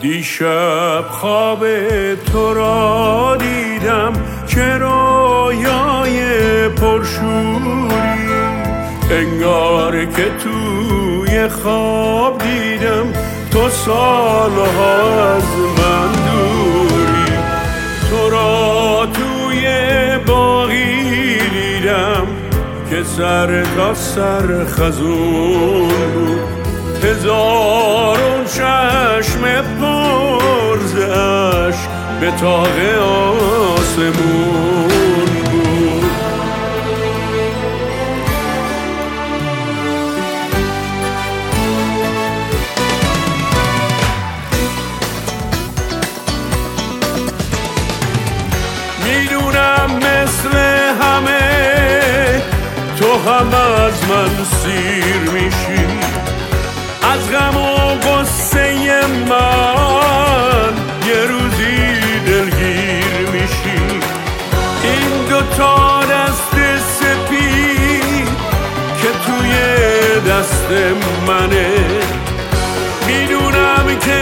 دیشب خواب تو را دیدم که رویای پرشوری، انگار که توی خواب دیدم تو سالها از من دوری. تو را توی باغی دیدم که سر تا سر خزون بود، هزارون چشم پر ز اشک به طاق آسمون بود. میدونم مثل همه تو هم از من سیر میشی، از غم و غصه من یه روزی دلگیر میشی. این دوتا دست سپید که توی دست منه، میدونم که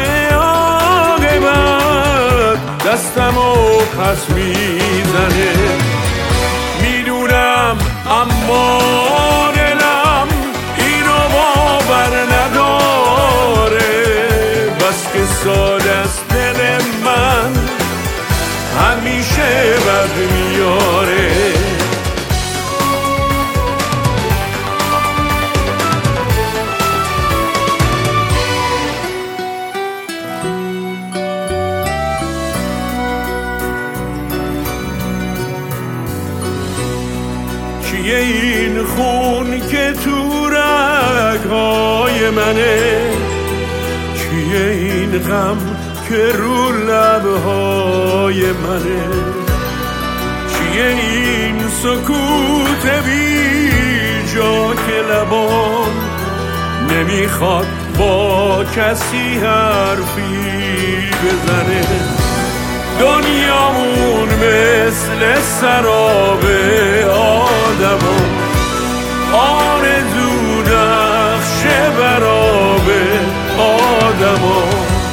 عاقبت دستمو پس میزنه. میدونم اما دلم اینو باور نداره، بس که ساده است دل من همیشه بد میاره. چیه این خون که تو رگ‌های منه، چیه این غم که رو لب‌های منه، چیه این سکوت بی جا که لبام نمیخواد با کسی حرفی بزنه. دنیامون مثل سراب آدمو آرزو نقش براب آدمو.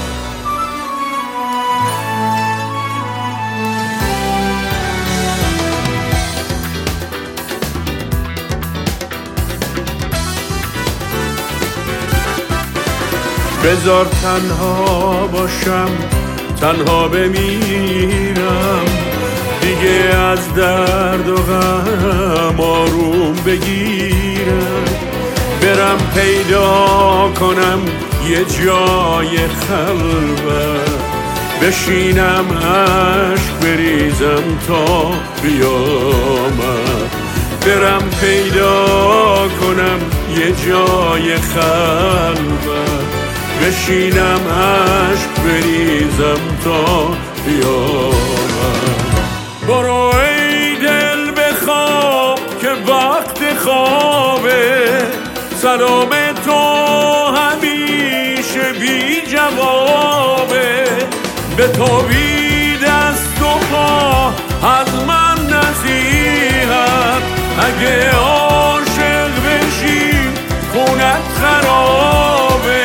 بذار تنها باشم، تنها بمیرم، دیگه از درد و غم آروم بگیرم. برم پیدا کنم یه جای خلوت، بشینم عشق بریزم تا قیامت. برم پیدا کنم یه جای خلوت، بشینم عشق بریزم تا قیامت. برو ای دل بخواب که وقت خوابه، سلام تو همیشه بی جوابه. به تو بی دست و پا از من نصیحت، اگه عاشق بشی خونت خرابه.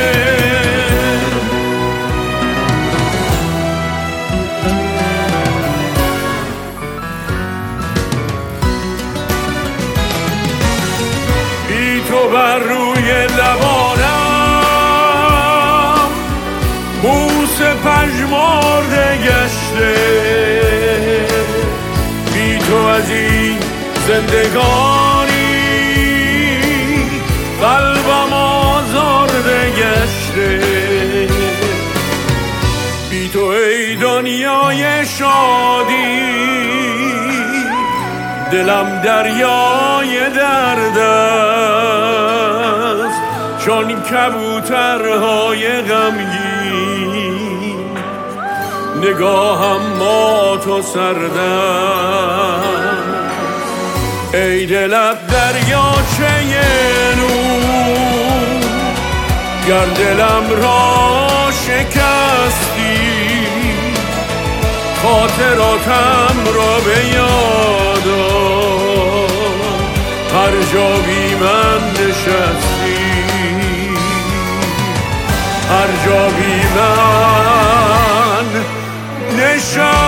تو بر روی لبانم بوس پژمرده گشته، بی تو از این زندگانی قلبم آزرده گشته. بی تو ای دنیای شادی دلم دریای درد است، چون کبوترهای غمگین نگاهم مات و سرد است. ای دلت دریاچه نور، گر دلم را شکستی خاطراتم را به یاد آر. هر جا بی من نشستی، هر جا بی من چشام